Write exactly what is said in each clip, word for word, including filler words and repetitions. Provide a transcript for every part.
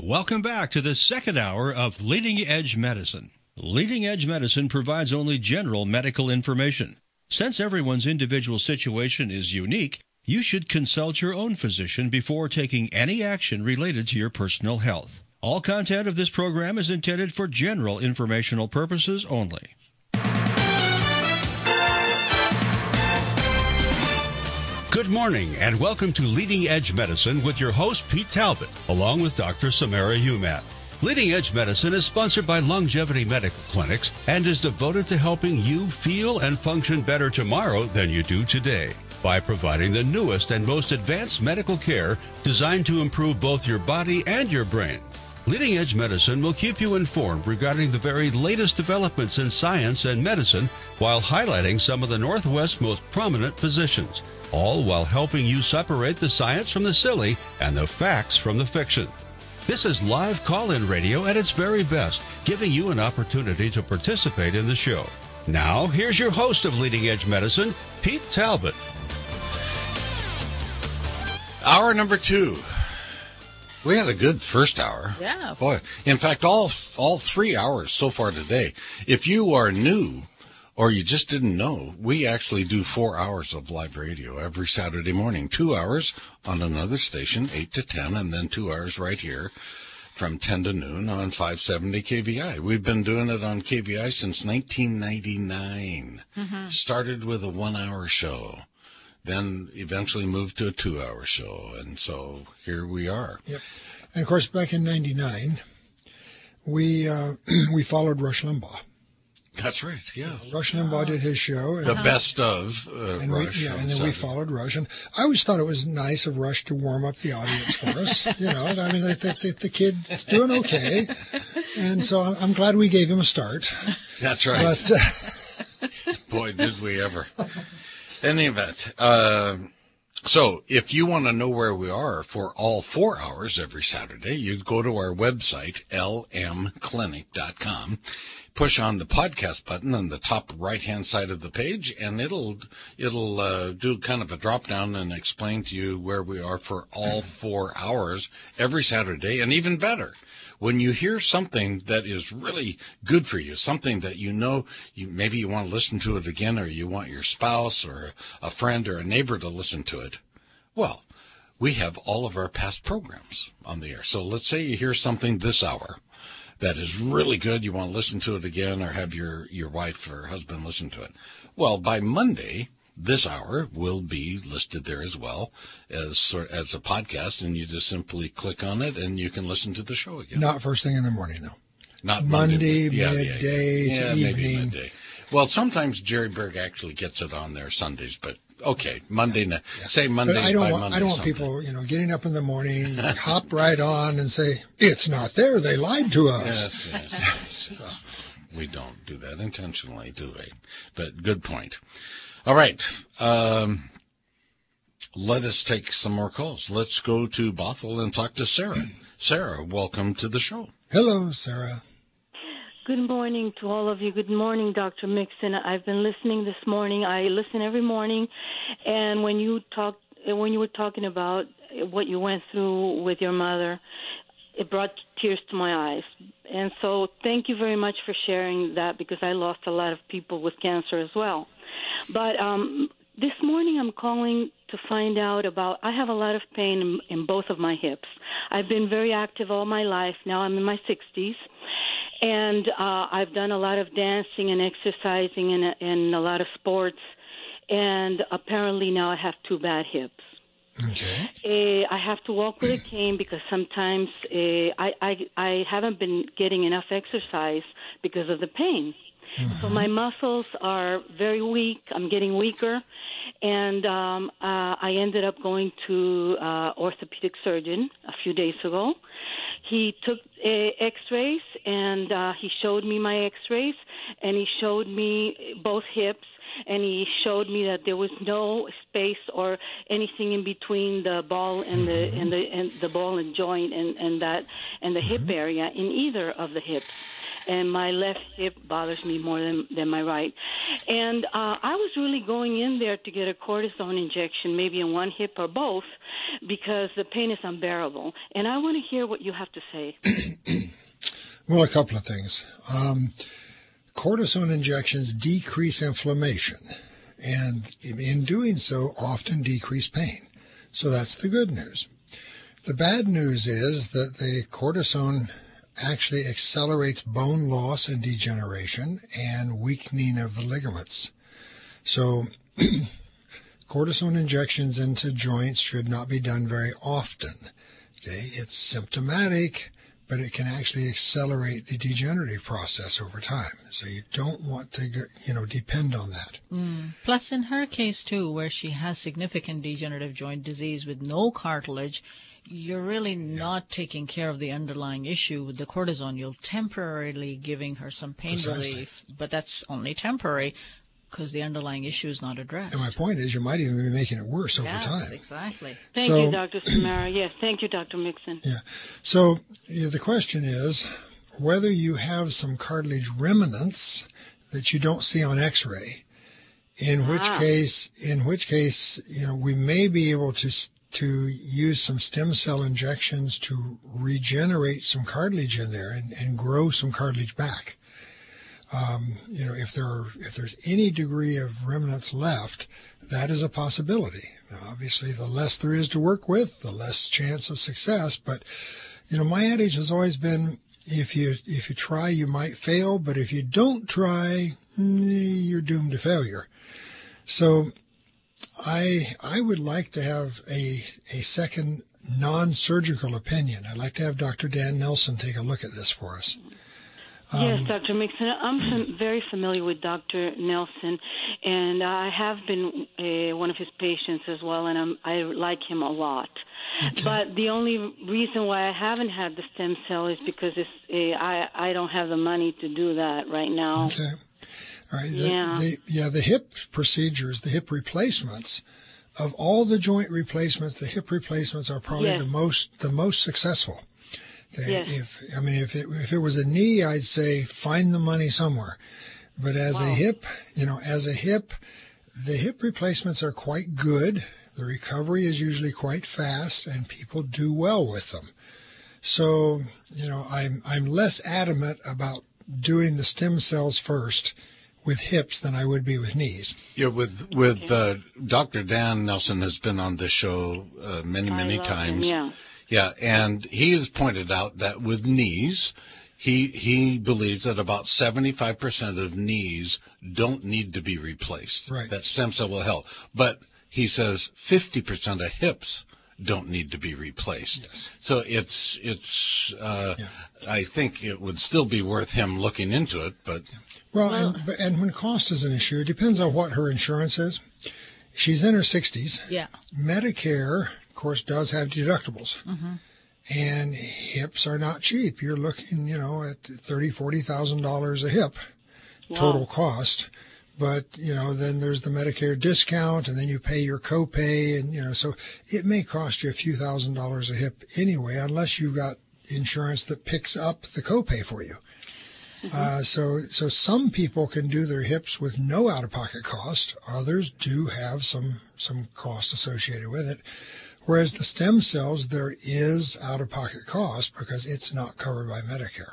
welcome back to the second hour of Leading Edge Medicine. Leading Edge Medicine provides only general medical information. Since everyone's individual situation is unique, you should consult your own physician before taking any action related to your personal health. All content of this program is intended for general informational purposes only. Good morning and welcome to Leading Edge Medicine with your host Pete Talbot, along with Doctor Samara Humat. Leading Edge Medicine is sponsored by Longevity Medical Clinics and is devoted to helping you feel and function better tomorrow than you do today by providing the newest and most advanced medical care designed to improve both your body and your brain. Leading Edge Medicine will keep you informed regarding the very latest developments in science and medicine while highlighting some of the Northwest's most prominent physicians, all while helping you separate the science from the silly and the facts from the fiction. This is live call-in radio at its very best, giving you an opportunity to participate in the show. Now, here's your host of Leading Edge Medicine, Pete Talbot. Hour number two. We had a good first hour. Yeah. Boy, in fact, all all three hours so far today. If you are new or you just didn't know, we actually do four hours of live radio every Saturday morning. Two hours on another station, eight to ten, and then two hours right here from ten to noon on five seventy K V I. We've been doing it on K V I since nineteen ninety-nine. Mm-hmm. Started with a one-hour show, then eventually moved to a two-hour show, and so here we are. Yep. And, of course, back in ninety-nine, we uh, we followed Rush Limbaugh. That's right, yeah. Rush Limbaugh did his show. The uh-huh. best of uh, and Rush. We, yeah, and then we followed Rush. And I always thought it was nice of Rush to warm up the audience for us. You know, I mean, the, the, the kid's doing okay. And so I'm, I'm glad we gave him a start. That's right. But, uh, boy, did we ever. In any event, uh, so if you want to know where we are for all four hours every Saturday, you go to our website, L M clinic dot com. Push on the podcast button on the top right-hand side of the page, and it'll it'll uh, do kind of a drop-down and explain to you where we are for all four hours every Saturday, and even better, when you hear something that is really good for you, something that you know you maybe you want to listen to it again, or you want your spouse or a friend or a neighbor to listen to it, well, we have all of our past programs on the air. So let's say you hear something this hour that is really good, you want to listen to it again or have your, your wife or husband listen to it. Well, by Monday, this hour will be listed there as well as as a podcast, and you just simply click on it and you can listen to the show again. Not first thing in the morning, though. Not Monday, Monday yeah, midday yeah, yeah. to yeah, evening. Maybe midday. Well, sometimes Jerry Berg actually gets it on there Sundays, but okay, Monday, yeah. yeah. say Monday but I don't by want, Monday I don't want sometime. people, you know, getting up in the morning, hop right on and say, it's not there, they lied to us. Yes, yes, yes, yes. We don't do that intentionally, do we? But good point. All right, um, let us take some more calls. Let's go to Bothell and talk to Sarah. Sarah, welcome to the show. Hello, Sarah. Good morning to all of you. Good morning, Doctor Mixon. I've been listening this morning. I listen every morning, and when you talked, when you were talking about what you went through with your mother, it brought tears to my eyes. And so, thank you very much for sharing that, because I lost a lot of people with cancer as well. But um, this morning, I'm calling to find out about. I have a lot of pain in, in both of my hips. I've been very active all my life. Now I'm in my sixties. And uh, I've done a lot of dancing and exercising and, and a lot of sports. And apparently now I have two bad hips. Okay. Uh, I have to walk with a cane because sometimes uh, I, I, I haven't been getting enough exercise because of the pain. Mm-hmm. So my muscles are very weak. I'm getting weaker. And um, uh, I ended up going to uh, orthopedic surgeon a few days ago. He took uh, x-rays, and uh, he showed me my x-rays, and he showed me both hips, and he showed me that there was no space or anything in between the ball and the and the and the ball and joint and, and that and the hip area in either of the hips. And my left hip bothers me more than, than my right. And uh, I was really going in there to get a cortisone injection, maybe in one hip or both. because the pain is unbearable. And I want to hear what you have to say. Well, a couple of things. Um, cortisone injections decrease inflammation, and in doing so, often decrease pain. So that's the good news. The bad news is that the cortisone actually accelerates bone loss and degeneration and weakening of the ligaments. So cortisone injections into joints should not be done very often. Okay, it's symptomatic, but it can actually accelerate the degenerative process over time. So you don't want to, you know, depend on that. Mm. Plus, in her case, too, where she has significant degenerative joint disease with no cartilage, you're really not taking care of the underlying issue with the cortisone. You're temporarily giving her some pain Precisely. relief, but that's only temporary because the underlying issue is not addressed. And my point is, you might even be making it worse over yes, time. exactly. Thank So- you, Doctor Samara. Yes, thank you, Doctor Mixon. Yeah. So yeah, the question is whether you have some cartilage remnants that you don't see on X-ray. In which Ah. case, in which case, you know, we may be able to to use some stem cell injections to regenerate some cartilage in there and, and grow some cartilage back. Um, you know, if there are, if there's any degree of remnants left, that is a possibility. Now, obviously, the less there is to work with, the less chance of success. But you know, my adage has always been: if you if you try, you might fail, but if you don't try, you're doomed to failure. So, I I would like to have a a second non-surgical opinion. I'd like to have Doctor Dan Nelson take a look at this for us. Yes, Doctor Mixon. I'm fam- very familiar with Doctor Nelson, and I have been uh, one of his patients as well, and I'm, I like him a lot. Okay. But the only reason why I haven't had the stem cell is because it's, uh, I I don't have the money to do that right now. Okay. All right. The, Yeah. The, yeah, the hip procedures, the hip replacements, of all the joint replacements, the hip replacements are probably Yes. the most the most successful. Okay. Yes. If I mean, if it if it was a knee, I'd say find the money somewhere. But as Wow. a hip, you know, as a hip, the hip replacements are quite good. The recovery is usually quite fast, and people do well with them. So, you know, I'm I'm less adamant about doing the stem cells first with hips than I would be with knees. Yeah, with with uh, Doctor Dan Nelson has been on this show uh, many, many I love him, times. yeah. Yeah, and he has pointed out that with knees, he he believes that about seventy-five percent of knees don't need to be replaced. Right. That stem cell will help. But he says fifty percent of hips don't need to be replaced. Yes. So it's it's. Uh, Yeah. I think it would still be worth him looking into it, but. Well, and, but- and when cost is an issue, it depends on what her insurance is. She's in her sixties. Yeah. Medicare, of course, does have deductibles. Mm-hmm. And hips are not cheap. You're looking, you know, at thirty thousand dollars, forty thousand dollars a hip total cost. But, you know, then there's the Medicare discount, and then you pay your copay, and, you know, so it may cost you a few thousand dollars a hip anyway, unless you've got insurance that picks up the copay for you. Uh, so, so some people can do their hips with no out-of-pocket cost. Others do have some, some cost associated with it. Whereas the stem cells, there is out-of-pocket cost because it's not covered by Medicare.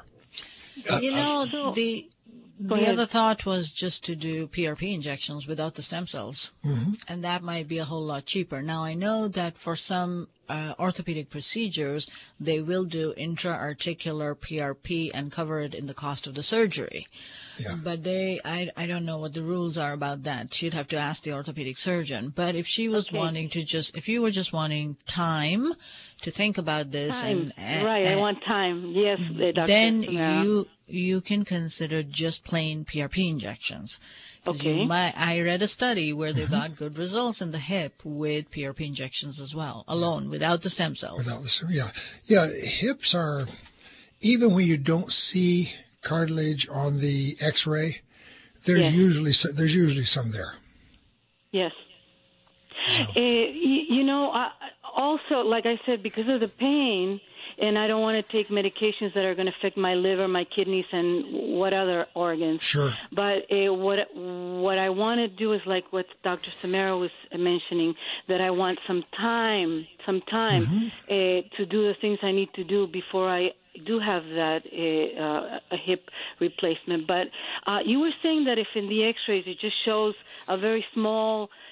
You know, so- the Go the ahead. other thought was just to do P R P injections without the stem cells, Mm-hmm. and that might be a whole lot cheaper. Now, I know that for some uh, orthopedic procedures, they will do intra-articular P R P and cover it in the cost of the surgery. Yeah. But they, I, I don't know what the rules are about that. She'd have to ask the orthopedic surgeon. But if she was Okay. wanting to just, if you were just wanting time to think about this, Time. and, and right, I and- want time. Yes, uh, Doctor then Samara. you you can consider just plain P R P injections. 'Cause you Okay. might- I read a study where they got good results in the hip with P R P injections as well, alone, without the stem cells. Without the, yeah, yeah, hips are, even when you don't see cartilage on the X-ray, there's Yes. usually so- there's usually some there. Yes. Uh, you, you know, I, also, like I said, because of the pain, and I don't want to take medications that are going to affect my liver, my kidneys, and what other organs. Sure. But uh, what what I want to do is like what Doctor Samara was mentioning, that I want some time, some time Mm-hmm. uh, to do the things I need to do before I do have that uh, uh, a hip replacement. But uh, you were saying that if in the X-rays it just shows a very small,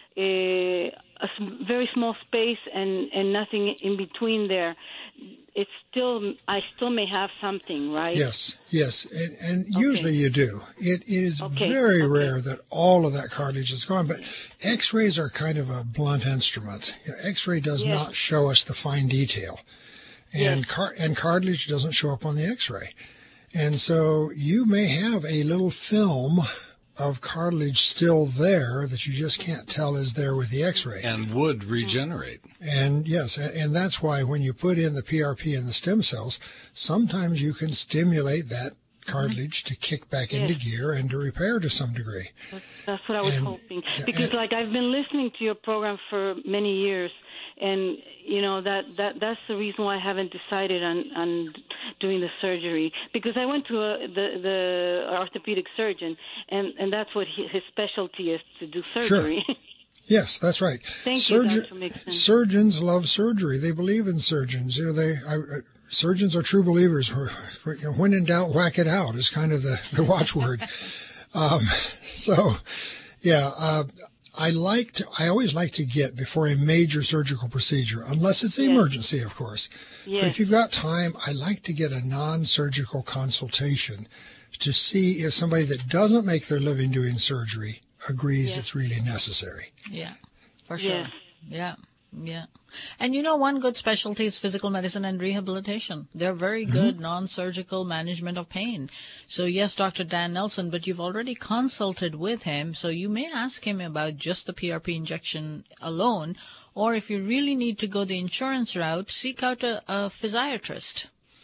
uh, a s- very small space and, and nothing in between there, it's still I still may have something, right? Yes, yes, and, and usually you do. It, it is Okay, very okay. rare that all of that cartilage is gone, but X-rays are kind of a blunt instrument. You know, X-ray does Yes. not show us the fine detail, and Yes. car- and cartilage doesn't show up on the X-ray, and so you may have a little film of cartilage still there that you just can't tell is there with the X-ray. And would regenerate. And yes, a- and that's why when you put in the P R P and the stem cells, sometimes you can stimulate that cartilage to kick back into Yes. gear and to repair to some degree. That's what I was And- hoping. Because, like, I've been listening to your program for many years, and you know that, that that's the reason why I haven't decided on, on doing the surgery. Because I went to a, the the orthopedic surgeon, and, and that's what he, his specialty is, to do surgery. Yes, that's right. Thank you, Doctor Mixon. Surgeons love surgery. They believe in surgeons. You know, they I, uh, surgeons are true believers. You know, when in doubt, whack it out is kind of the, the watchword. um, so, yeah, uh, I like to, I always like to get before a major surgical procedure, unless it's an Yes. emergency, of course. But Yes. if you've got time, I like to get a non-surgical consultation to see if somebody that doesn't make their living doing surgery agrees Yes. it's really necessary. Yeah, for sure. Yes. Yeah, yeah. And you know, one good specialty is physical medicine and rehabilitation. They're very good non-surgical management of pain. So yes, Doctor Dan Nelson, but you've already consulted with him, so you may ask him about just the P R P injection alone, or if you really need to go the insurance route, seek out a, a physiatrist.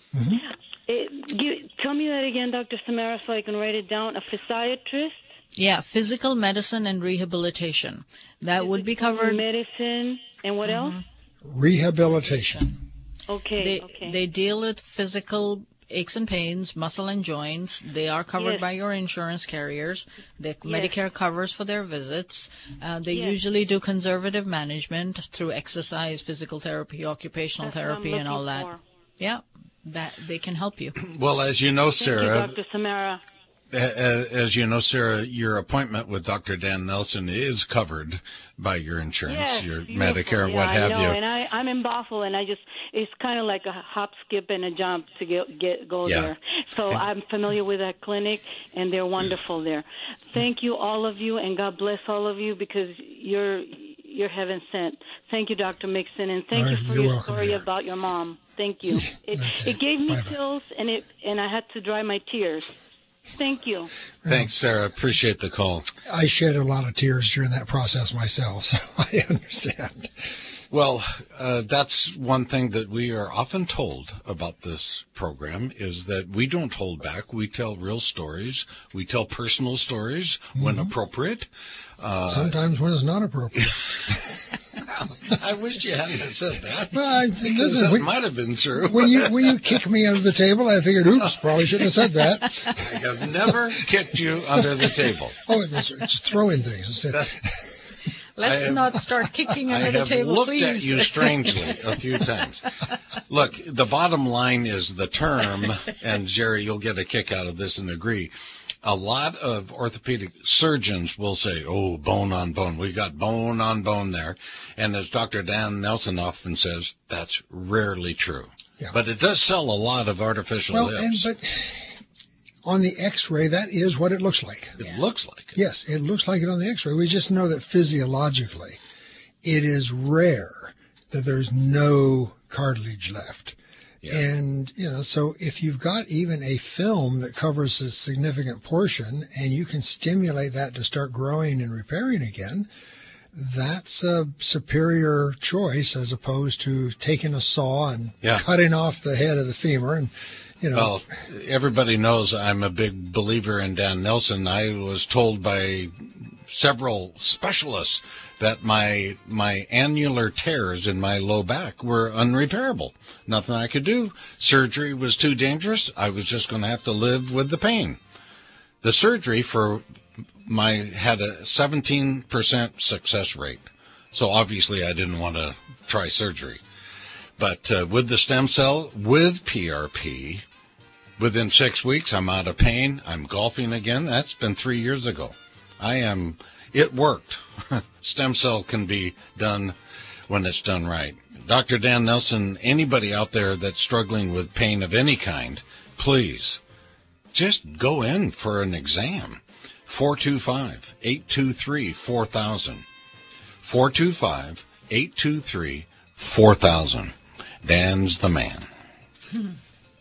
It, you, tell me that again, Doctor Samara, so I can write it down. A physiatrist? Yeah, physical medicine and rehabilitation. That would be covered. Medicine, and what else? Rehabilitation. Okay, They okay. they deal with physical aches and pains, muscle and joints. They are covered Yes. by your insurance carriers. The Medicare covers for their visits. Uh, they Yes. usually do conservative management through exercise, physical therapy, occupational That's what I'm therapy, and all looking that. for. Yeah, that they can help you. Well, as you know, Thank Sarah, you, Doctor Samara. a- as you know, Sarah, your appointment with Doctor Dan Nelson is covered by your insurance, Yes, your beautiful. Medicare, yeah, what have I know. you. And I, I'm in Bothell, and I just, it's kind of like a hop, skip, and a jump to get, get go Yeah. there. So I'm familiar with that clinic, and they're wonderful there. Thank you, all of you, and God bless all of you, because you're you're heaven sent. Thank you, Doctor Mixon, and thank All you right, for you're your welcome, story dear. about your mom. Thank you. It, Okay. it gave me Bye-bye. chills, and it and I had to dry my tears. Thank you. Thanks, Sarah. Appreciate the call. I shed a lot of tears during that process myself, so I understand. Well, uh, that's one thing that we are often told about this program is that we don't hold back. We tell real stories. We tell personal stories when appropriate. Uh, Sometimes when it's not appropriate. I wish you hadn't have said that. Well, I, Because listen, that when, might have been true. when you when you kick me under the table, I figured, oops, probably shouldn't have said that. I have never kicked you under the table. Oh, it's just, just throwing things instead. Let's I have- not start kicking I under the have table, looked please. at you strangely a few times. Look, the bottom line is the term, and Jerry, you'll get a kick out of this and agree. A lot of orthopedic surgeons will say, oh, bone on bone. We got bone on bone there. And as Doctor Dan Nelson often says, that's rarely true. Yeah. But it does sell a lot of artificial Well, and lips. but on the X-ray, that is what it looks like. It looks like it. Yes, it looks like it on the X-ray. We just know that physiologically, it is rare that there's no cartilage left. Yeah. And, you know, so if you've got even a film that covers a significant portion and you can stimulate that to start growing and repairing again, that's a superior choice as opposed to taking a saw and Yeah. cutting off the head of the femur and, you know. Well, everybody knows I'm a big believer in Dan Nelson. I was told by several specialists that my my annular tears in my low back were unrepairable. Nothing I could do. Surgery was too dangerous. I was just going to have to live with the pain. The surgery for my had a seventeen percent success rate. So obviously I didn't want to try surgery. But uh, with the stem cell, with P R P, within six weeks, I'm out of pain. I'm golfing again. That's been three years ago. I am, it worked. Stem cell can be done when it's done right. Doctor Dan Nelson, anybody out there that's struggling with pain of any kind, please just go in for an exam. four two five, eight two three, four thousand. four two five, eight two three, four thousand. Dan's the man. Hmm.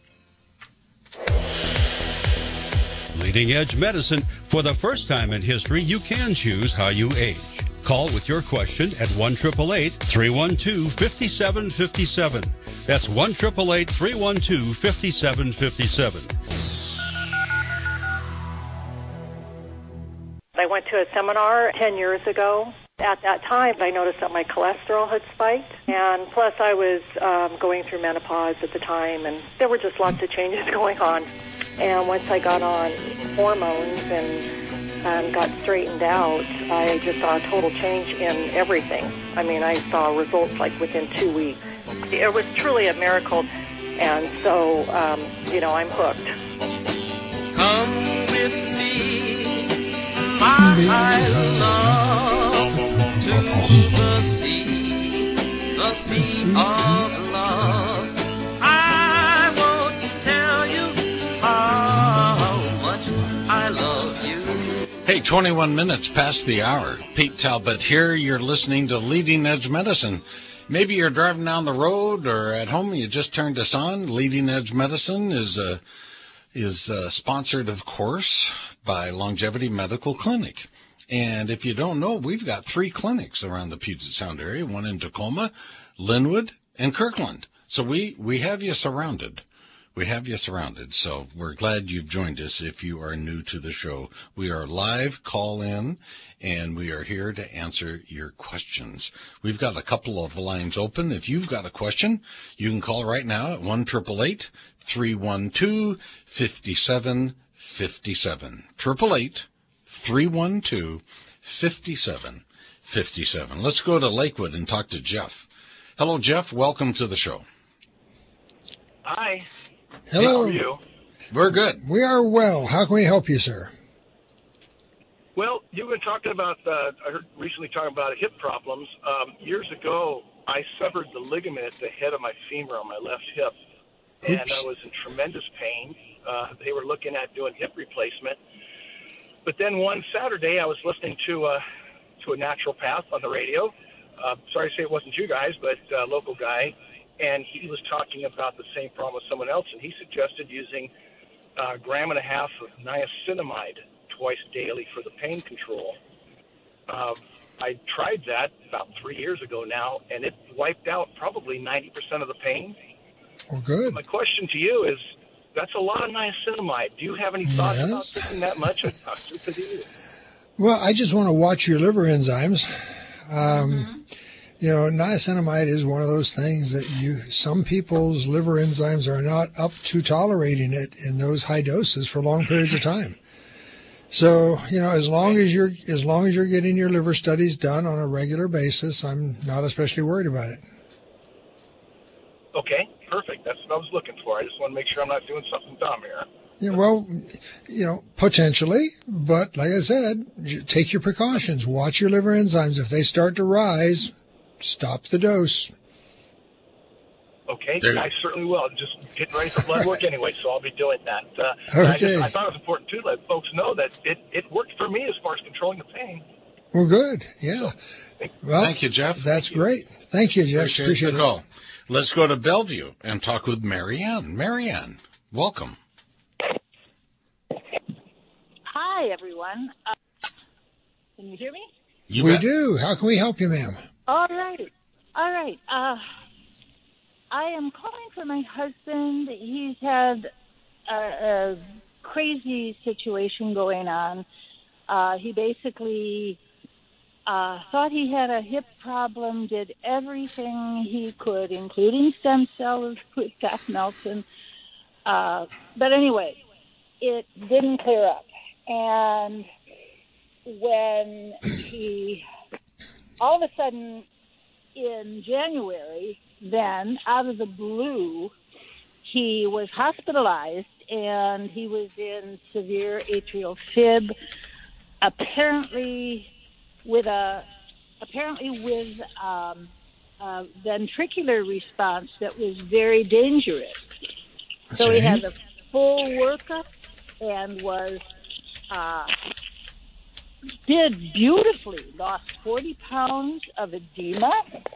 Leading Edge Medicine. For the first time in history, you can choose how you age. Call with your question at one eight eight eight, three one two, five seven five seven. That's one eight eight eight, three one two, five seven five seven. I went to a seminar ten years ago. At that time, I noticed that my cholesterol had spiked, and plus I was um, going through menopause at the time, and there were just lots of changes going on. And once I got on hormones and um, got straightened out, I just saw a total change in everything. I mean, I saw results like within two weeks. It was truly a miracle, and so, um, you know, I'm hooked. Come with me, my love, to the sea, the sea of love. I want to tell you how much I love you. Hey, twenty-one minutes past the hour. Pete Talbot here. You're listening to Leading Edge Medicine. Maybe you're driving down the road or at home and you just turned us on. Leading Edge Medicine is uh, is uh, sponsored, of course, by Longevity Medical Clinic. And if you don't know, we've got three clinics around the Puget Sound area, one in Tacoma, Linwood, and Kirkland. So we, we have you surrounded. We have you surrounded. So we're glad you've joined us if you are new to the show. We are live, call in, and we are here to answer your questions. We've got a couple of lines open. If you've got a question, you can call right now at one eight eight eight, three one two, five seven five seven. eight eight eight, three one two, five seven five seven. Let's go to Lakewood and talk to Jeff. Hello, Jeff. Welcome to the show. Hi. Hello. How are you? We're good. We are well. How can we help you, sir? Well, you've been talking about, uh, I heard recently talking about hip problems. Um, years ago, I severed the ligament at the head of my femur on my left hip, and Oops. I was in tremendous pain. Uh, they were looking at doing hip replacement. But then one Saturday, I was listening to, uh, to a naturopath on the radio. Uh, sorry to say it wasn't you guys, but a uh, local guy. And he was talking about the same problem with someone else, and he suggested using uh, a gram and a half of niacinamide twice daily for the pain control. Uh, I tried that about three years ago now, and it wiped out probably ninety percent of the pain. Well, good. My question to you is, that's a lot of niacinamide. Do you have any thoughts Yes. about taking that much? I'll super do you. Well, I just want to watch your liver enzymes. Um, mm-hmm. You know, niacinamide is one of those things that you, some people's liver enzymes are not up to tolerating it in those high doses for long periods of time. So, you know, as long as you're, as long as you're getting your liver studies done on a regular basis, I'm not especially worried about it. Okay, perfect. That's what I was looking for. I just want to make sure I'm not doing something dumb here. Yeah, well, you know, potentially, but like I said, take your precautions. Watch your liver enzymes. If they start to rise, stop the dose. Okay, There. I certainly will. Just getting ready for blood work anyway, so I'll be doing that. Uh, Okay. I, just, I thought it was important, too, to let folks know that it, it worked for me as far as controlling the pain. Well, good. Yeah. Well, Thank you, Jeff. That's great. Thank you, Jeff. Appreciate, Appreciate the it. call. Let's go to Bellevue and talk with Marianne. Marianne, welcome. Hi, everyone. Uh, can you hear me? You we bet. do. How can we help you, ma'am? All right. All right. Uh, I am calling for my husband. He's had a, a crazy situation going on. Uh, he basically uh, thought he had a hip problem, did everything he could, including stem cells with Doc Nelson. Uh, but anyway, it didn't clear up. And when he, all of a sudden in January, then out of the blue, he was hospitalized and he was in severe atrial fib, apparently with a apparently with um, a ventricular response that was very dangerous. Okay. So he had a full workup and was uh, did beautifully. Lost forty pounds of edema.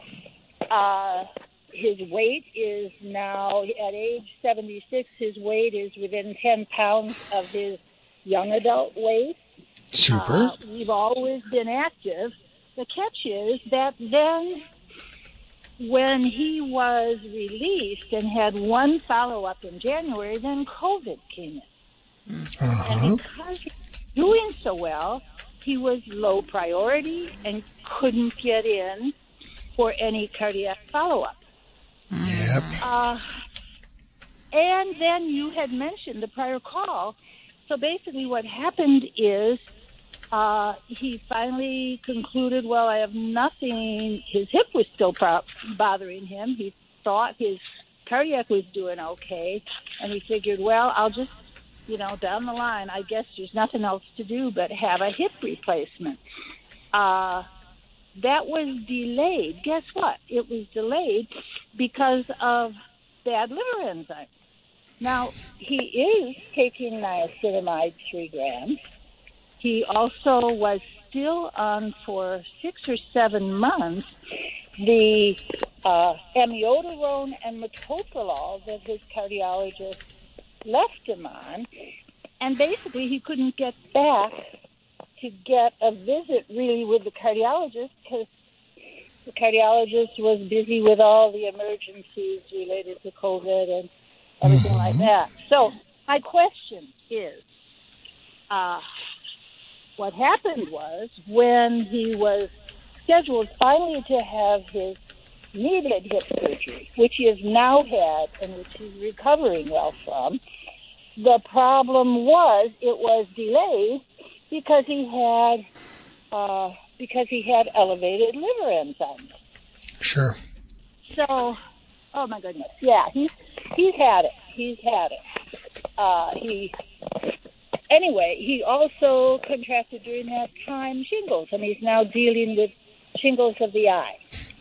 Uh, his weight is now, at age seventy-six, his weight is within ten pounds of his young adult weight. Super. Uh, we've always been active. The catch is that then when he was released and had one follow-up in January, then COVID came in. Uh-huh. And because he was doing so well, he was low priority and couldn't get in for any cardiac follow-up. Yep. Uh, and then you had mentioned the prior call. So basically what happened is uh, he finally concluded, well, I have nothing. His hip was still pro- bothering him. He thought his cardiac was doing okay. And he figured, well, I'll just, you know, down the line, I guess there's nothing else to do but have a hip replacement. Uh That was delayed. Guess what? It was delayed because of bad liver enzymes. Now, he is taking niacinamide three grams. He also was still on for six or seven months the uh, amiodarone and metoprolol that his cardiologist left him on. And basically, he couldn't get back to get a visit really with the cardiologist because the cardiologist was busy with all the emergencies related to COVID and everything like that. So my question is, uh, what happened was when he was scheduled finally to have his needed hip surgery, which he has now had and which he's recovering well from, the problem was it was delayed because he had uh, because he had elevated liver enzymes. Sure. So, oh my goodness, yeah, he's he's had it. He's had it. Uh, he anyway. He also contracted during that time shingles, and he's now dealing with shingles of the eye.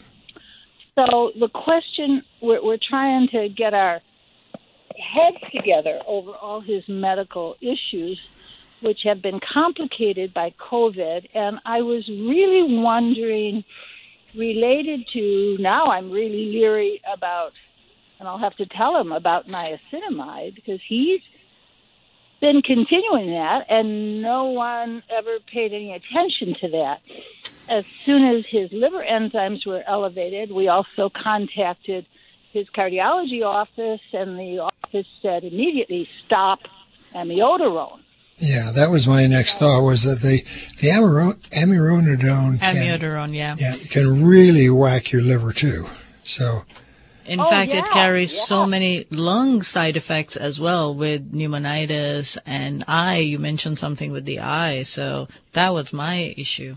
So the question we're, we're trying to get our heads together over all his medical issues, which have been complicated by COVID. And I was really wondering, related to, now I'm really leery about, and I'll have to tell him about niacinamide, because he's been continuing that, and no one ever paid any attention to that. As soon as his liver enzymes were elevated, we also contacted his cardiology office, and the office said immediately, stop amiodarone. Yeah, that was my next thought, was that the, the amiro- amironidone can, Amiodarone, yeah. yeah, can really whack your liver too. So, In Oh, fact, yeah, it carries yeah. so many lung side effects as well with pneumonitis and eye. You mentioned something with the eye, so that was my issue.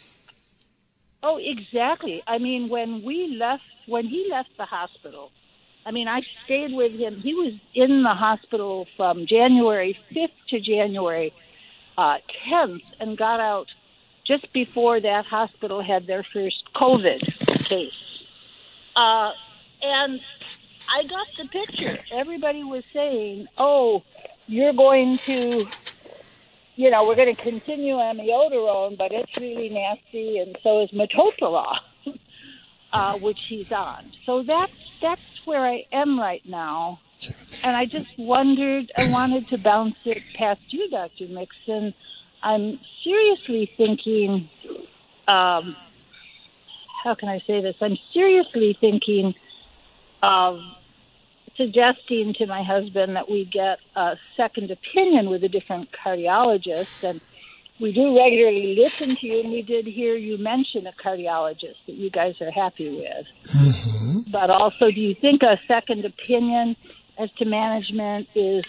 Oh, exactly. I mean, when we left, when he left the hospital, I mean, I stayed with him. He was in the hospital from January fifth to January uh, tenth and got out just before that hospital had their first COVID case. Uh, and I got the picture. Everybody was saying, oh, you're going to, you know, we're going to continue amiodarone, but it's really nasty, and so is metoprolol, uh, which he's on. So that's, that's where I am right now. And I just wondered, I wanted to bounce it past you, Doctor Mixon. I'm seriously thinking, um, how can I say this? I'm seriously thinking of suggesting to my husband that we get a second opinion with a different cardiologist and we do regularly listen to you, and we did hear you mention a cardiologist that you guys are happy with. Mm-hmm. But also, do you think a second opinion as to management is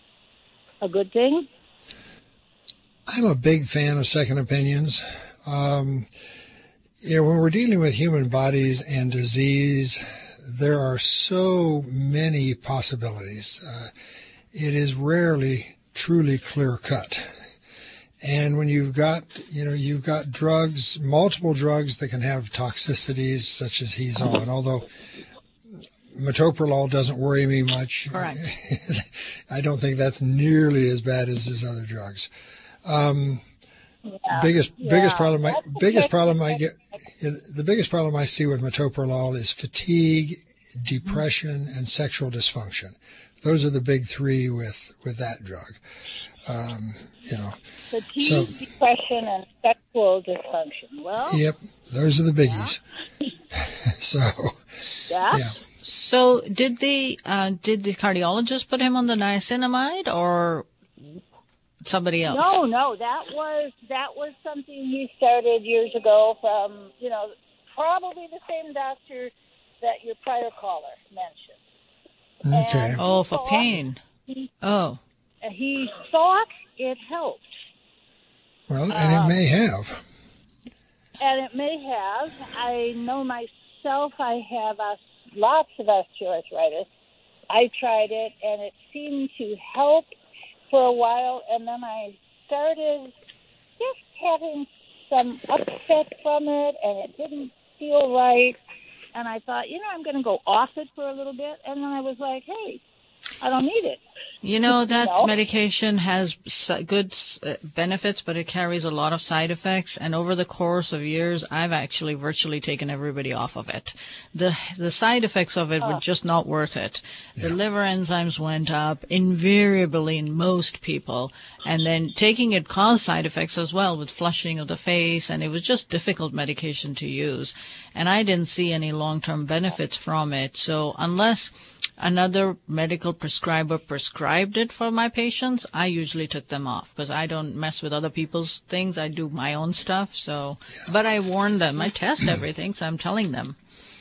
a good thing? I'm a big fan of second opinions. Um, you know, when we're dealing with human bodies and disease, there are so many possibilities. Uh, it is rarely truly clear cut. And when you've got, you know, you've got drugs, multiple drugs that can have toxicities such as he's on, although metoprolol doesn't worry me much. Correct. I don't think that's nearly as bad as his other drugs. Um, Yeah. biggest, Yeah. biggest problem, I, That's biggest okay. problem I get, the biggest problem I see with metoprolol is fatigue, depression, and sexual dysfunction. Those are the big three with, with that drug. Um, you know, Fatigue, so, depression, and sexual dysfunction. Well, yep, those are the biggies. Yeah. So, yeah. yeah. So did the uh, did the cardiologist put him on the niacinamide or somebody else? No, no, that was that was something he started years ago from, you know, probably the same doctor that your prior caller mentioned. Okay. And Oh, he for thought- pain. He, Oh. he thought it helped. Well, and it may have. And it may have. I know myself, I have os- lots of osteoarthritis. I tried it, and it seemed to help for a while, and then I started just having some upset from it, and it didn't feel right. And I thought, you know, I'm going to go off it for a little bit, and then I was like, hey, I don't need it. You know, that No. medication has s- good uh, benefits, but it carries a lot of side effects. And over the course of years, I've actually virtually taken everybody off of it. The the side effects of it were just not worth it. The liver enzymes went up invariably in most people. And then taking it caused side effects as well with flushing of the face. And it was just difficult medication to use. And I didn't see any long-term benefits from it. So unless another medical prescriber prescribed it for my patients, I usually took them off because I don't mess with other people's things. I do my own stuff. So, but I warn them. I test everything, so I'm telling them.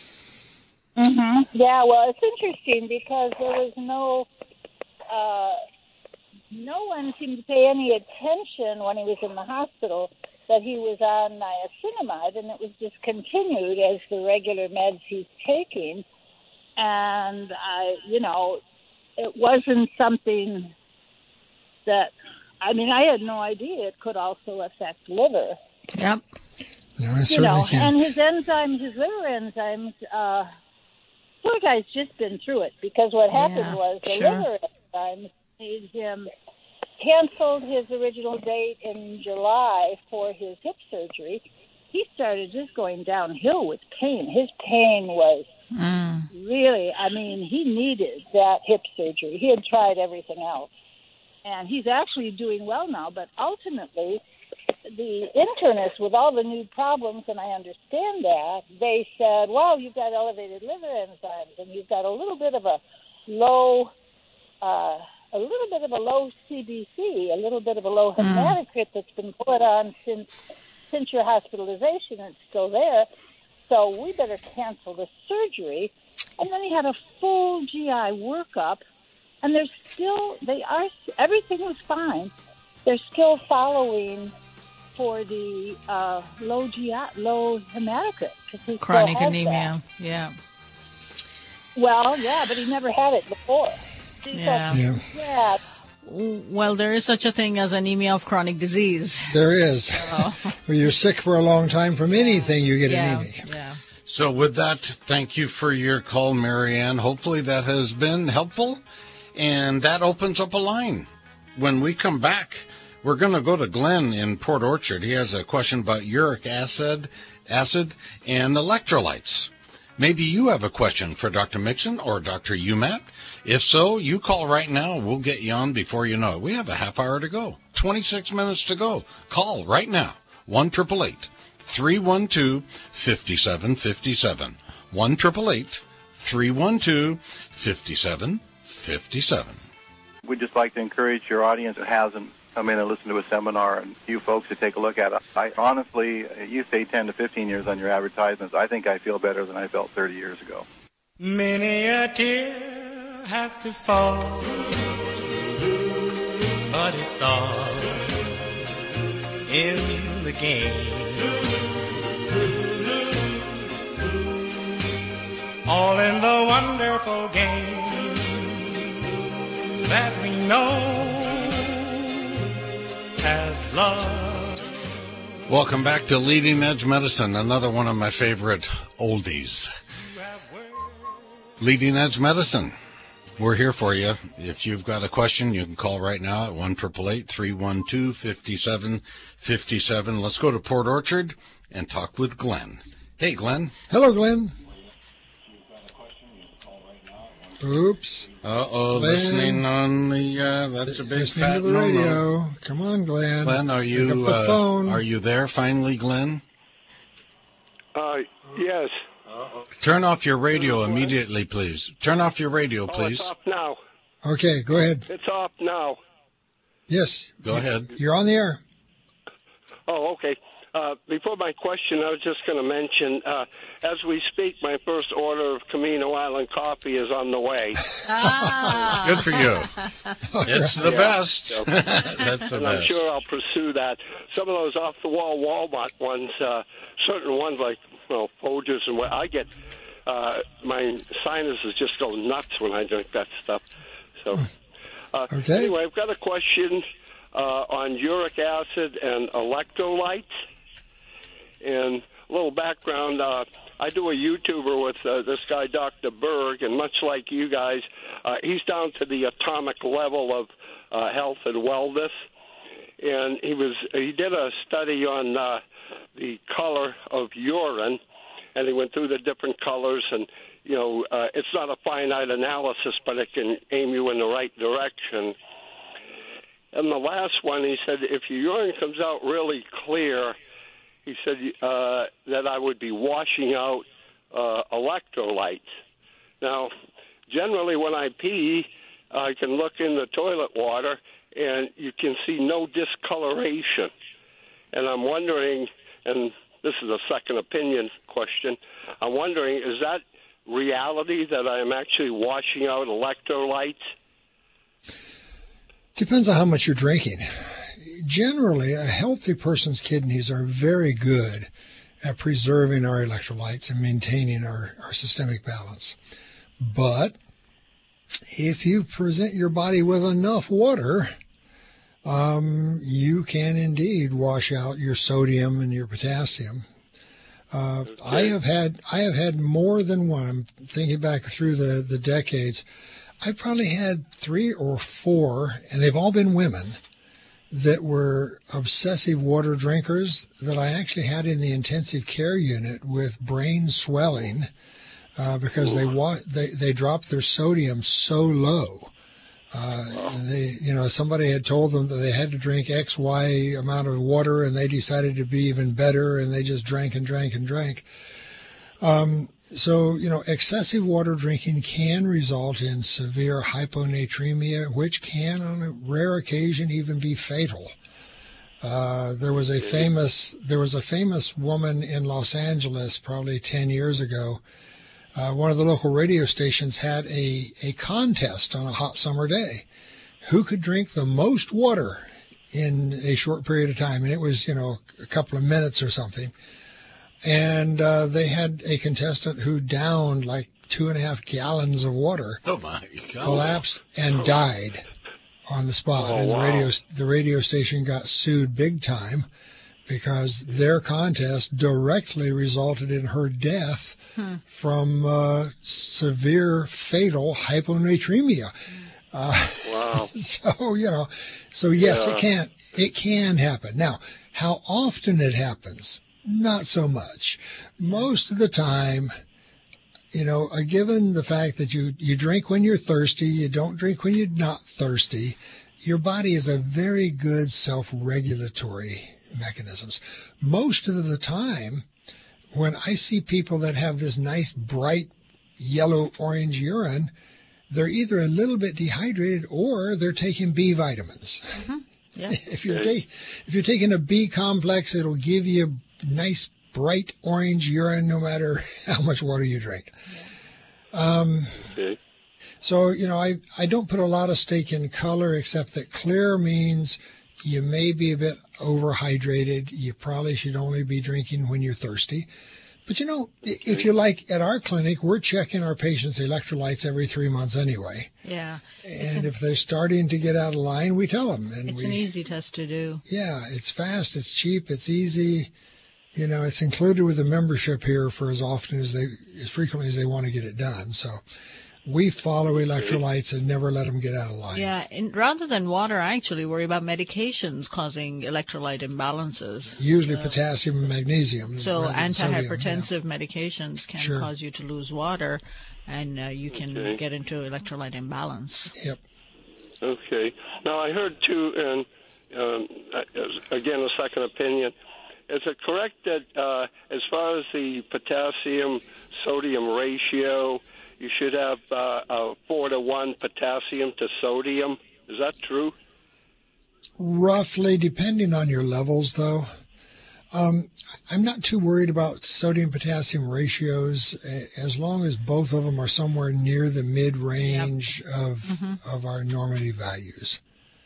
Mm-hmm. Yeah, well, it's interesting because there was no, uh, no one seemed to pay any attention when he was in the hospital that he was on niacinamide, and it was discontinued as the regular meds he's taking. And I, you know, it wasn't something that, I mean, I had no idea it could also affect liver. Yep. No, I You certainly know, can. and his enzymes, his liver enzymes, uh, poor guy's just been through it because what happened Yeah, was the sure. liver enzymes made him canceled his original date in July for his hip surgery. He started just going downhill with pain. His pain was Mm. really, I mean, he needed that hip surgery. He had tried everything else. And he's actually doing well now, but ultimately, the internist, with all the new problems, and I understand that, they said, well, you've got elevated liver enzymes, and you've got a little bit of a low, uh, a little bit of a low C B C, a little bit of a low hematocrit that's been put on since since your hospitalization. It's still there. So we better cancel the surgery. And then he had a full G I workup, and they're still, they are, everything was fine. They're still following for the uh, low G I, low hematocrit. 'Cause he Chronic still has anemia. that. Yeah. Well, yeah, but he never had it before. See, so- Yeah. Yeah, yeah. Well, there is such a thing as anemia of chronic disease. there is. When you're sick for a long time from anything, you get Yeah. anemic. Yeah. So with that, thank you for your call, Marianne. Hopefully that has been helpful. And that opens up a line. When we come back, we're going to go to Glenn in Port Orchard. He has a question about uric acid, acid and electrolytes. Maybe you have a question for Doctor Mixon or Doctor Umat. If so, you call right now. We'll get you on before you know it. We have a half hour to go, twenty-six minutes to go. Call right now, one eight eight eight, three one two, five seven five seven, one eight eight eight, three one two, five seven five seven. We'd just like to encourage your audience who hasn't come in and listen to a seminar and you folks to take a look at it. I honestly, you say ten to fifteen years on your advertisements. I think I feel better than I felt thirty years ago. Many a tear has to fall, but it's all in the game. All in the wonderful game that we know as love. Welcome back to Leading Edge Medicine, another one of my favorite oldies. Leading Edge Medicine. We're here for you. If you've got a question, you can call right now at one eight eight eight, three one two, five seven five seven. Let's go to Port Orchard and talk with Glenn. Hey, Glenn. Hello, Glenn. Oops. Uh-oh, Glenn. Listening on the, uh, that's a big Listening fat to the no-no. radio. Come on, Glenn. Glenn, are Pick you, up the uh, phone. are you there finally, Glenn? Uh, yes. Turn off your radio immediately, please. Turn off your radio, Oh, please. it's off now. Okay, go ahead. It's off now. Yes. Go ahead. You're on the air. Oh, okay. Uh, before my question, I was just going to mention, uh, as we speak, my first order of Camino Island coffee is on the way. Ah. Good for you. It's the Yeah. best. So- That's the and I'm best. sure I'll pursue that. Some of those off-the-wall Walmart ones, uh, certain ones like, you know, Folgers and what, I get, uh, my sinuses just go nuts when I drink that stuff. So, uh, Okay. anyway, I've got a question uh, on uric acid and electrolytes. And a little background, uh, I do a YouTuber with uh, this guy, Doctor Berg, and much like you guys, uh, he's down to the atomic level of uh, health and wellness. And he was he did a study on uh, the color of urine, and he went through the different colors. And, you know, uh, it's not a finite analysis, but it can aim you in the right direction. And the last one, he said, if your urine comes out really clear, he said uh, that I would be washing out uh, electrolytes. Now, generally when I pee, I can look in the toilet water, and you can see no discoloration. And I'm wondering, and this is a second opinion question, I'm wondering, is that reality that I am actually washing out electrolytes? Depends on how much you're drinking. Generally, a healthy person's kidneys are very good at preserving our electrolytes and maintaining our, our systemic balance. But if you present your body with enough water, um, you can indeed wash out your sodium and your potassium. Uh, I have had I have had more than one. I'm thinking back through the, the decades. I've probably had three or four, and they've all been women, that were obsessive water drinkers that I actually had in the intensive care unit with brain swelling uh, because they, wa- they they dropped their sodium so low. Uh, and they, you know, somebody had told them that they had to drink X, Y amount of water, and they decided to be even better, and they just drank and drank and drank. Um, so, you know, excessive water drinking can result in severe hyponatremia, which can, on a rare occasion, even be fatal. Uh, there was a famous, there was a famous woman in Los Angeles probably ten years ago. Uh, one of the local radio stations had a, a contest on a hot summer day. Who could drink the most water in a short period of time? And it was, you know, a couple of minutes or something. And uh, they had a contestant who downed like two and a half gallons of water, Oh, my God. collapsed, and died on the spot. Oh, and the wow. radio the radio station got sued big time because their contest directly resulted in her death Hmm. from uh, severe fatal hyponatremia. Uh, Wow. so, you know, so yes, Yeah. it can, it can happen. Now, how often it happens? Not so much. Most of the time, you know, uh, given the fact that you, you drink when you're thirsty, you don't drink when you're not thirsty, your body is a very good self-regulatory mechanisms. Most of the time, when I see people that have this nice, bright, yellow-orange urine, they're either a little bit dehydrated or they're taking B vitamins. Mm-hmm. Yeah. If you're ta- if you're taking a B complex, it'll give you nice bright orange urine no matter how much water you drink. Um, Okay. So, you know, I, I don't put a lot of stake in color, except that clear means you may be a bit overhydrated. You probably should only be drinking when you're thirsty. But, you know, if you like, at our clinic, we're checking our patients' electrolytes every three months anyway. Yeah. And if they're starting to get out of line, we tell them. And It's we, an easy test to do. Yeah, it's fast, it's cheap, it's easy. You know, it's included with the membership here for as often as they, as frequently as they want to get it done. So we follow electrolytes and never let them get out of line. Yeah, and rather than water, I actually worry about medications causing electrolyte imbalances. Usually uh, potassium and magnesium. So antihypertensive sodium, yeah. medications can Sure. cause you to lose water, and uh, you can Okay. get into electrolyte imbalance. Yep. Okay. Now, I heard, too, and um, again, a second opinion. Is it correct that uh, as far as the potassium-sodium ratio, you should have uh, a four to one potassium to sodium? Is that true? Roughly, depending on your levels, though. Um, I'm not too worried about sodium-potassium ratios as long as both of them are somewhere near the mid-range yep. of mm-hmm. of our normative values.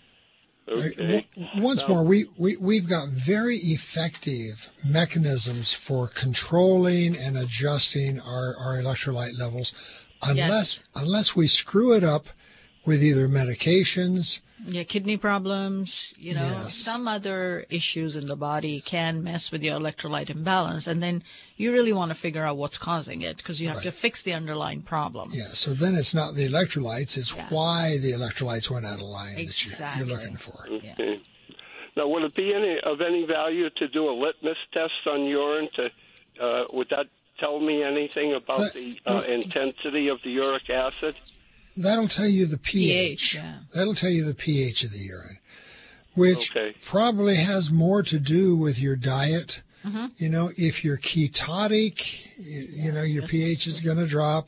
Okay. Once now, more, we, we, we've got very effective mechanisms for controlling and adjusting our, our electrolyte levels unless yes. unless we screw it up with either medications. Yeah, kidney problems, you know, yes. some other issues in the body can mess with your electrolyte imbalance. And then you really want to figure out what's causing it because you have right. to fix the underlying problem. Yeah, so then it's not the electrolytes, it's yeah. why the electrolytes went out of line exactly. that you're, you're looking for. Okay. Yeah. Now, would it be any of any value to do a litmus test on urine? To uh, would that tell me anything about that, the uh, well, intensity of the uric acid? That'll tell you the pH. pH yeah. That'll tell you the pH of the urine, which okay. probably has more to do with your diet. Mm-hmm. You know, if you're ketotic, you know, your pH is going to drop.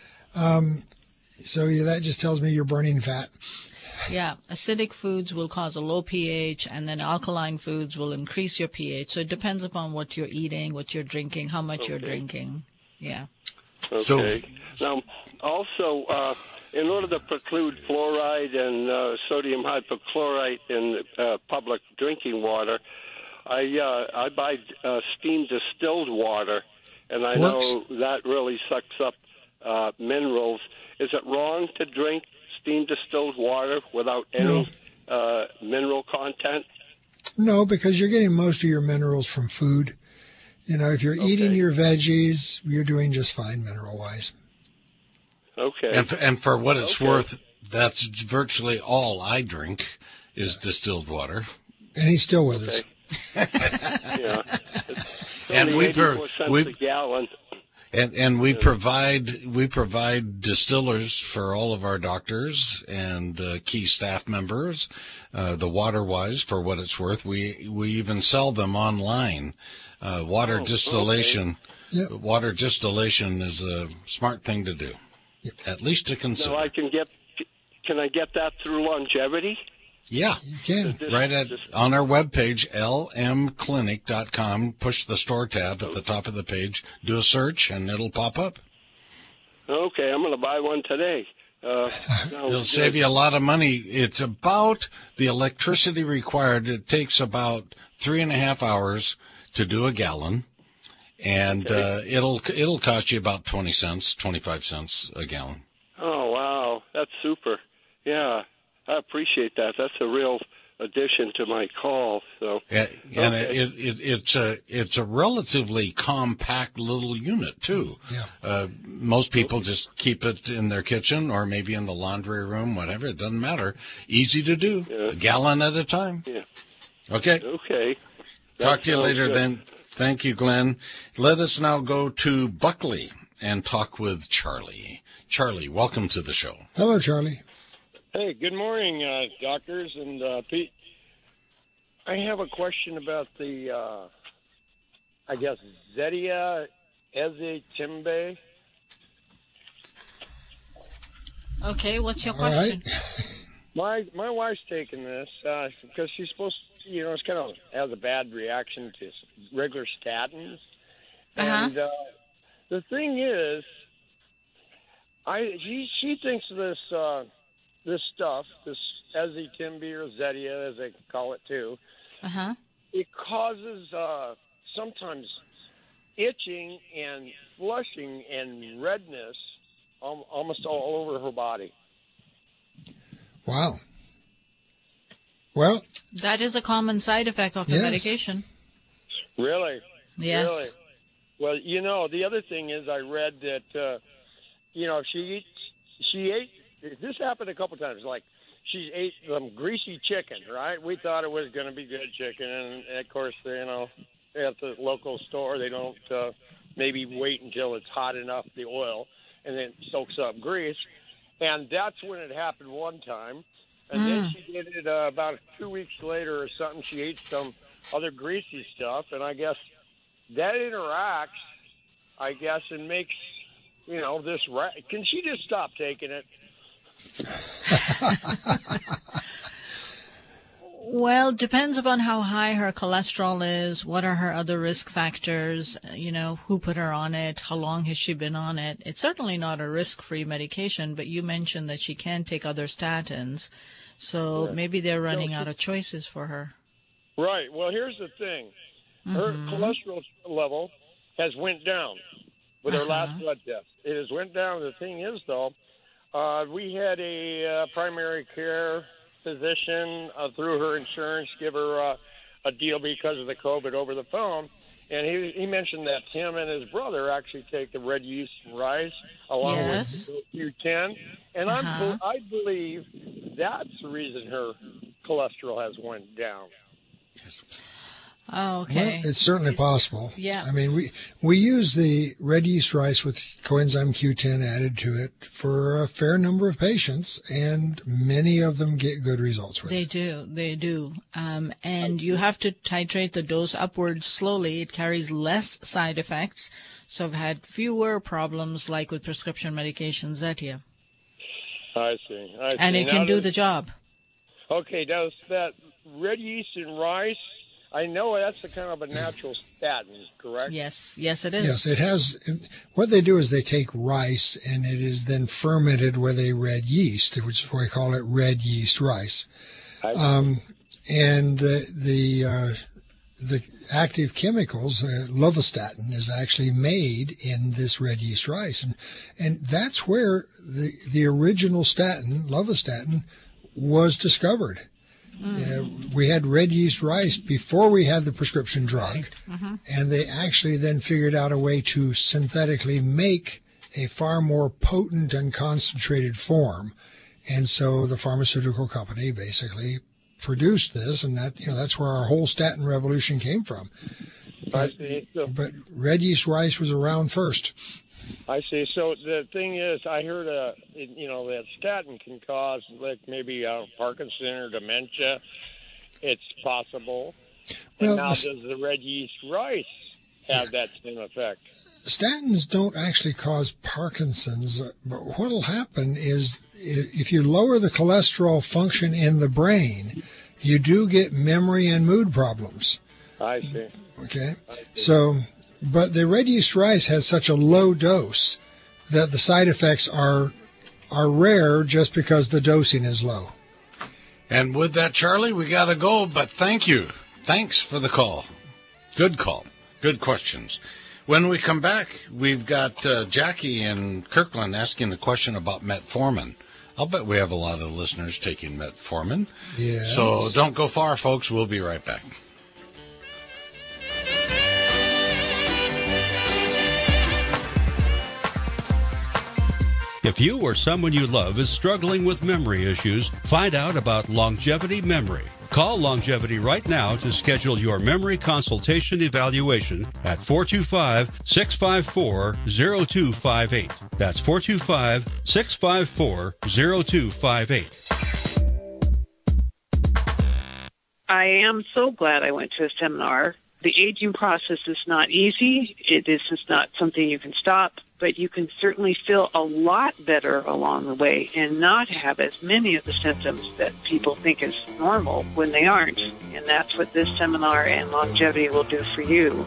Um, so yeah, that just tells me you're burning fat. Yeah, acidic foods will cause a low pH, and then alkaline foods will increase your pH. So it depends upon what you're eating, what you're drinking, how much okay. you're drinking. Yeah. Okay. So, now, also, uh, in order to preclude fluoride and uh, sodium hypochlorite in uh, public drinking water, I uh, I buy uh, steam distilled water, and I Works. know that really sucks up uh, minerals. Is it wrong to drink steam distilled water without any no. uh, mineral content? No, because you're getting most of your minerals from food. You know, if you're okay. eating your veggies, you're doing just fine mineral-wise. Okay. And, and for what it's okay. worth, that's virtually all I drink is distilled water. And he's still with okay. us. yeah. And we per, we a gallon. And and we yeah. provide we provide distillers for all of our doctors and uh, key staff members. Uh, the water-wise, for what it's worth, we we even sell them online. Uh, water oh, distillation. Okay. Yep. Water distillation is a smart thing to do. Yep. At least to consider. So I can get, can I get that through longevity? Yeah, you can. This, right at this, on our webpage, L M clinic dot com. Push the store tab at the top of the page. Do a search, and it'll pop up. Okay, I'm going to buy one today. Uh, It'll save you a lot of money. It's about the electricity required. It takes about three and a half hours to do a gallon. And okay. uh, it'll it'll cost you about twenty cents, twenty-five cents a gallon. Oh, wow. That's super. Yeah, I appreciate that. That's a real addition to my call. So, and, and okay. it, it, it's a it's a relatively compact little unit too. Yeah. Uh, most people just keep it in their kitchen or maybe in the laundry room, whatever. It doesn't matter. Easy to do. Yeah. A gallon at a time. Yeah. Okay. Okay. Talk That to you later good. then. Thank you, Glenn. Let us now go to Buckley and talk with Charlie. Charlie, welcome to the show. Hello, Charlie. Hey, good morning, uh, doctors and uh, Pete. I have a question about the, uh, I guess, Zetia ezetimibe. Okay, what's your All question? right. My my wife's taking this uh, because she's supposed to, you know, it's kind of has a bad reaction to regular statins. Uh-huh. And uh, the thing is, I she she thinks this uh, this stuff, this ezetimibe or Zetia, as they call it too, Uh-huh. it causes uh, sometimes itching and flushing and redness al- almost all over her body. Wow. Well, That is a common side effect of the Yes. medication. Really? Yes. Really? Well, you know, the other thing is I read that, uh, you know, she eats, she ate, this happened a couple times, like she ate some greasy chicken, right? We thought it was going to be good chicken, and of course, you know, at the local store, they don't uh, maybe wait until it's hot enough, the oil, and then it soaks up grease. And that's when it happened one time. And Mm. then she did it uh, about two weeks later or something. She ate some other greasy stuff, and I guess that interacts, I guess, and makes, you know, this ra- Can she just stop taking it? Well, depends upon how high her cholesterol is, what are her other risk factors, you know, who put her on it, how long has she been on it. It's certainly not a risk-free medication, but you mentioned that she can take other statins, so Yeah. maybe they're running No, out of choices for her. Right. Well, here's the thing. Her Mhm. cholesterol level has went down with her Uh-huh. last blood test. It has went down. The thing is, though, uh, we had a uh, primary care physician uh, through her insurance give her uh, a deal because of the COVID over the phone, and he he mentioned that him and his brother actually take the red yeast and rice along Yes. with Q ten, and I'm Uh-huh. I believe that's the reason her cholesterol has went down. Oh, okay. well, it's certainly possible. Yeah. I mean, we we use the red yeast rice with coenzyme Q ten added to it for a fair number of patients, and many of them get good results with They it. do, they do. Um, and you have to titrate the dose upwards slowly. It carries less side effects, so I've had fewer problems like with prescription medication Zetia. I see. I see. And it Now can do does- the job. Okay, does that red yeast and rice, I know that's a kind of a natural statin, correct? Yes, yes it is. Yes, it has. What they do is they take rice and it is then fermented with a red yeast, which is why we call it red yeast rice. Um, and the the, uh, the active chemicals, uh, lovastatin, is actually made in this red yeast rice, and and that's where the the original statin, lovastatin, was discovered. Uh, we had red yeast rice before we had the prescription drug, Mm-hmm. and they actually then figured out a way to synthetically make a far more potent and concentrated form. And so the pharmaceutical company basically produced this, and that, you know, that's where our whole statin revolution came from. But, but red yeast rice was around first. I see. So the thing is, I heard, uh, you know, that statin can cause, like, maybe uh, Parkinson or dementia. It's possible. Well, and now the- does the red yeast rice have that same effect? Statins don't actually cause Parkinson's, but what will happen is i- if you lower the cholesterol function in the brain, you do get memory and mood problems. I see. Okay? So, but the red yeast rice has such a low dose that the side effects are are rare just because the dosing is low. And with that, Charlie, we got to go, but thank you. Thanks for the call. Good call. Good questions. When we come back, we've got uh, Jackie in Kirkland asking a question about metformin. I'll bet we have a lot of listeners taking metformin. Yes. So don't go far, folks. We'll be right back. If you or someone you love is struggling with memory issues, find out about Longevity Memory. Call Longevity right now to schedule your memory consultation evaluation at four two five, six five four, zero two five eight. That's four two five, six five four, zero two five eight. I am so glad I went to a seminar. The aging process is not easy. It is just not something you can stop. but you can certainly feel a lot better along the way and not have as many of the symptoms that people think is normal when they aren't. And that's what this seminar and longevity will do for you.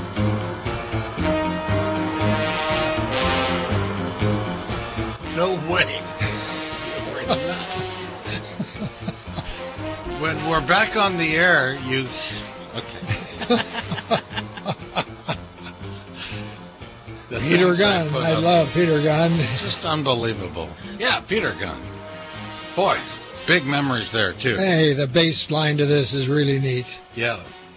No way. We're not. When we're back on the air, you... Okay. Peter Gunn. I, I love Peter Gunn. Just unbelievable. Yeah, Peter Gunn. Boy, big memories there, too. Hey, the bass line to this is really neat. Yeah.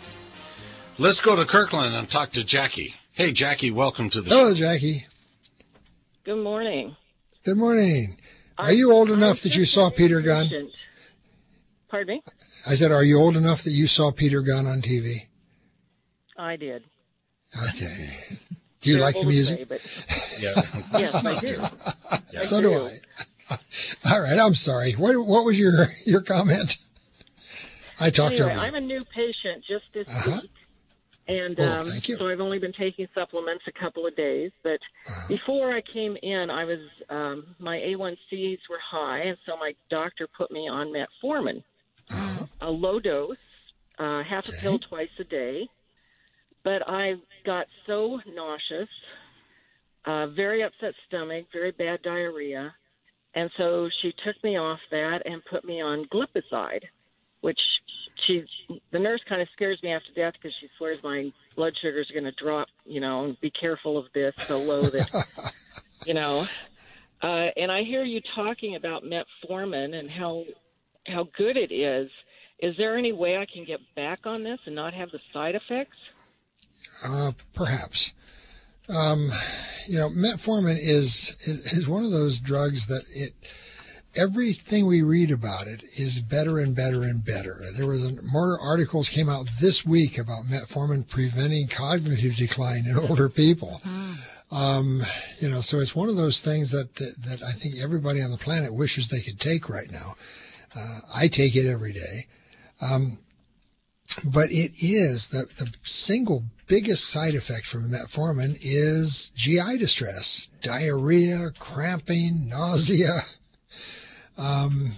Let's go to Kirkland and talk to Jackie. Hey, Jackie, welcome to the Hello, show. Hello, Jackie. Good morning. Good morning. Are you old enough that you saw Peter Gunn? Pardon me? I said, are you old enough that you saw Peter Gunn on T V? I did. Okay. Do you like the music? Say, but... Yeah. Yes, I do. Yeah. So do I. All right. I'm sorry. What What was your your comment? I talked anyway, over you. I'm a new patient just this uh-huh. week. And oh, um, thank you. so I've only been taking supplements a couple of days. But uh-huh. before I came in, I was um, my A one C's were high, and so my doctor put me on metformin, uh-huh. a low dose, uh, half okay. a pill twice a day. But I got so nauseous, uh, very upset stomach, very bad diarrhea, and so she took me off that and put me on glipizide, which she, the nurse kind of scares me after death because she swears my blood sugars are going to drop, you know, and be careful of this, so low that, you know. Uh, and I hear you talking about metformin and how how good it is. Is there any way I can get back on this and not have the side effects? Uh, perhaps. Um, you know, metformin is, is is one of those drugs that it everything we read about it is better and better and better. There was a, more articles came out this week about metformin preventing cognitive decline in older people. Mm. Um, you know, so it's one of those things that, that that I think everybody on the planet wishes they could take right now. Uh, I take it every day. Um, but it is the the single biggest side effect from metformin is G I distress, diarrhea, cramping, nausea. Um,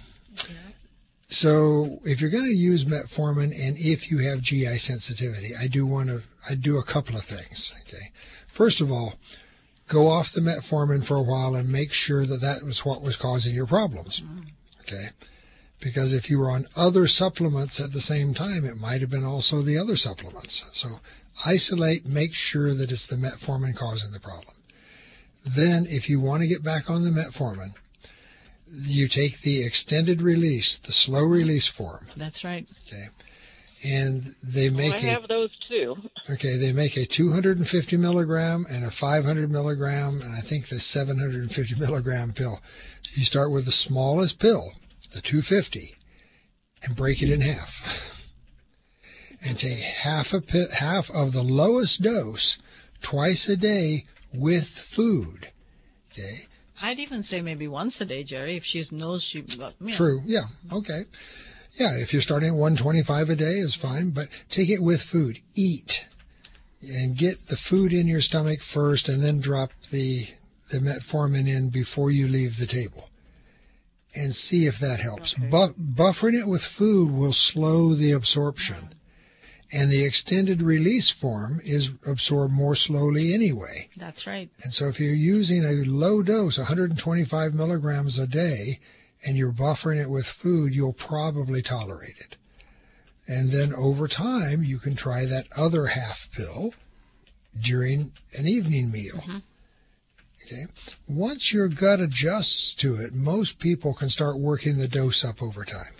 so if you're going to use metformin and if you have G I sensitivity, I do want to, I do a couple of things. Okay. First of all, go off the metformin for a while and make sure that that was what was causing your problems. Okay. Because if you were on other supplements at the same time, it might have been also the other supplements. So isolate, make sure that it's the metformin causing the problem. Then if you want to get back on the metformin, you take the extended release, the slow release form. That's right. Okay. And they make well, I have a, those too. Okay, they make a two hundred fifty milligram and a five hundred milligram, and I think the seven hundred fifty milligram pill. You start with the smallest pill, the two fifty, and break it in half. And take half a half of the lowest dose twice a day with food. Okay. I'd even say maybe once a day, Jerry, if she knows she... Well, yeah. True, yeah, okay. Yeah, if you're starting at one twenty-five a day is fine, but take it with food. Eat. And get the food in your stomach first and then drop the, the metformin in before you leave the table. And see if that helps. Okay. Buff- buffering it with food will slow the absorption. And the extended release form is absorbed more slowly anyway. That's right. And so if you're using a low dose, one hundred twenty-five milligrams a day, and you're buffering it with food, you'll probably tolerate it. And then over time, you can try that other half pill during an evening meal. Mm-hmm. Okay. Once your gut adjusts to it, most people can start working the dose up over time.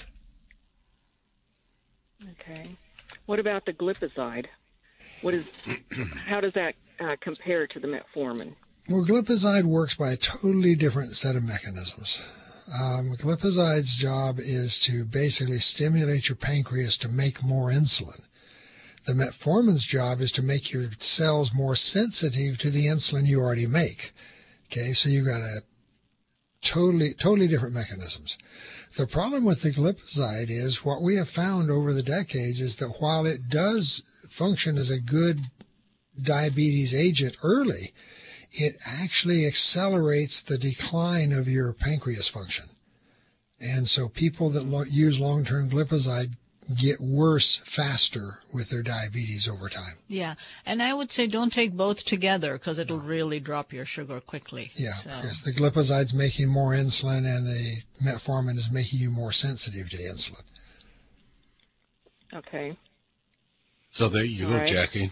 Okay. What about the glipizide? What is? How does that uh, compare to the metformin? Well, glipizide works by a totally different set of mechanisms. Um, glipizide's job is to basically stimulate your pancreas to make more insulin. The metformin's job is to make your cells more sensitive to the insulin you already make. Okay, so you've got a totally, totally different mechanisms. The problem with the glipizide is what we have found over the decades is that while it does function as a good diabetes agent early, it actually accelerates the decline of your pancreas function. And so people that lo- use long-term glipizide get worse faster with their diabetes over time. Yeah, and I would say don't take both together because it'll really drop your sugar quickly. Yeah, so. because the glipizide's making more insulin and the metformin is making you more sensitive to the insulin. Okay. So there you All go, right. Jackie.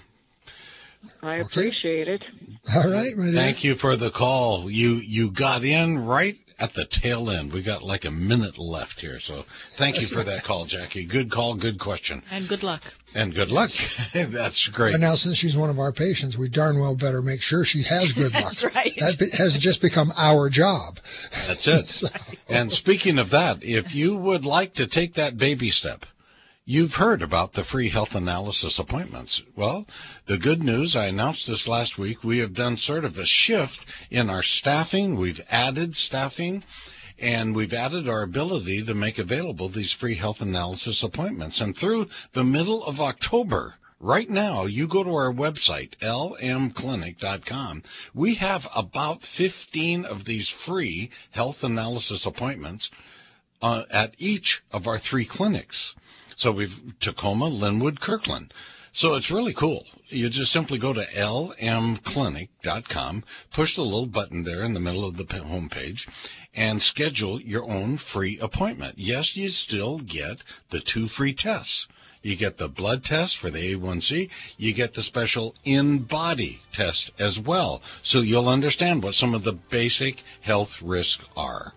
I appreciate it. All right, my dear. Thank you for the call. You you got in right at the tail end. We got like a minute left here, so thank you for that call, Jackie. Good call, good question. And good luck. And good luck. That's great. But now, since she's one of our patients, we darn well better make sure she has good luck. That's right. That be- has just become our job. That's it. So- And speaking of that, if you would like to take that baby step, you've heard about the free health analysis appointments. Well, the good news, I announced this last week, we have done sort of a shift in our staffing. We've added staffing, and we've added our ability to make available these free health analysis appointments. And through the middle of October, right now, you go to our website, L M clinic dot com. We have about fifteen of these free health analysis appointments uh, at each of our three clinics. So we've Tacoma, Linwood, Kirkland. So it's really cool. You just simply go to L M clinic dot com, push the little button there in the middle of the homepage, and schedule your own free appointment. Yes, you still get the two free tests. You get the blood test for the A one C. You get the special in-body test as well. So you'll understand what some of the basic health risks are.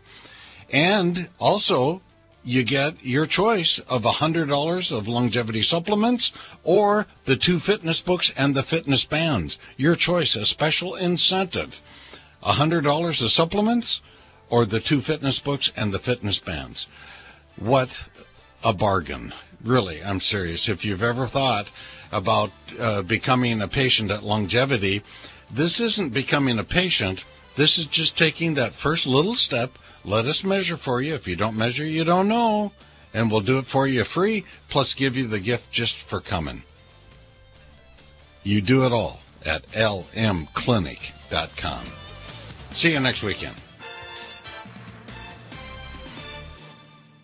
And also, you get your choice of one hundred dollars of longevity supplements or the two fitness books and the fitness bands. Your choice, a special incentive. one hundred dollars of supplements or the two fitness books and the fitness bands. What a bargain. Really, I'm serious. If you've ever thought about uh, becoming a patient at Longevity, this isn't becoming a patient. This is just taking that first little step. Let us measure for you. If you don't measure, you don't know. And we'll do it for you free, plus give you the gift just for coming. You do it all at L M clinic dot com. See you next weekend.